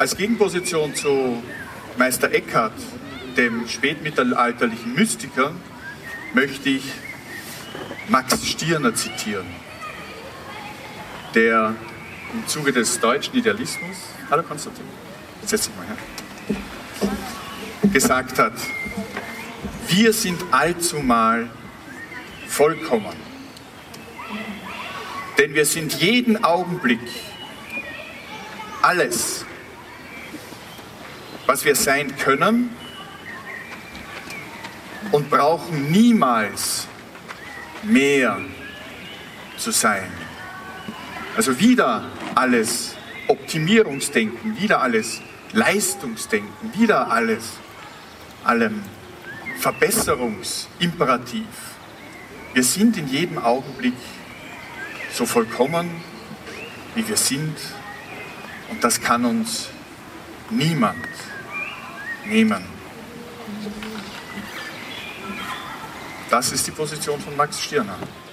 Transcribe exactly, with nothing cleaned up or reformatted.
als Gegenposition zu Meister Eckhart, dem spätmittelalterlichen Mystiker, möchte ich Max Stirner zitieren, der im Zuge des deutschen Idealismus, hallo Konstantin, jetzt setz dich mal her, gesagt hat, wir sind allzumal vollkommen, denn wir sind jeden Augenblick alles, was wir sein können, und brauchen niemals mehr zu sein. Also wieder alles Optimierungsdenken, wieder alles Leistungsdenken, wieder alles, allem Verbesserungsimperativ. Wir sind in jedem Augenblick so vollkommen, wie wir sind, und das kann uns niemand nehmen. Das ist die Position von Max Stirner.